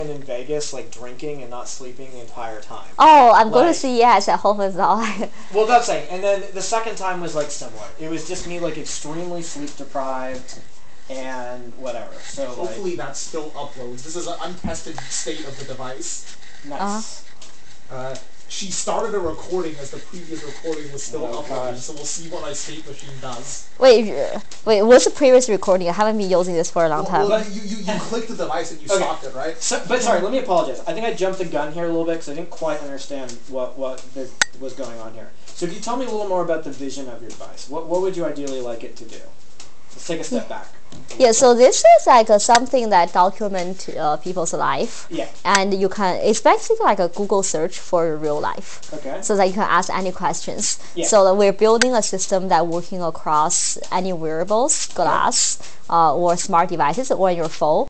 in Vegas, like drinking and not sleeping the entire time. Oh, I'm going to Like- CES at Home and all. Well, that's saying. And then the second time was like similar. It was just me like extremely sleep deprived and whatever. So Hopefully that still uploads. This is an untested state of the device. like nice. She started a recording as the previous recording was still Oh, uploading, gosh. so we'll see what my state machine does. Wait, what's the previous recording? I haven't been using this for a long time. Well, you clicked the device and you Okay. stopped it, right? So, but sorry, let me apologize. I think I jumped the gun here a little bit because I didn't quite understand what was going on here. So if you tell me a little more about the vision of your device, what would you ideally like it to do? Let's take a step back. Yeah, so this is like something that document people's life. Yeah. And you can, it's basically like a Google search for your real life. Okay. So that you can ask any questions. Yeah. So that we're building a system that working across any wearables, glass, or smart devices, or your phone.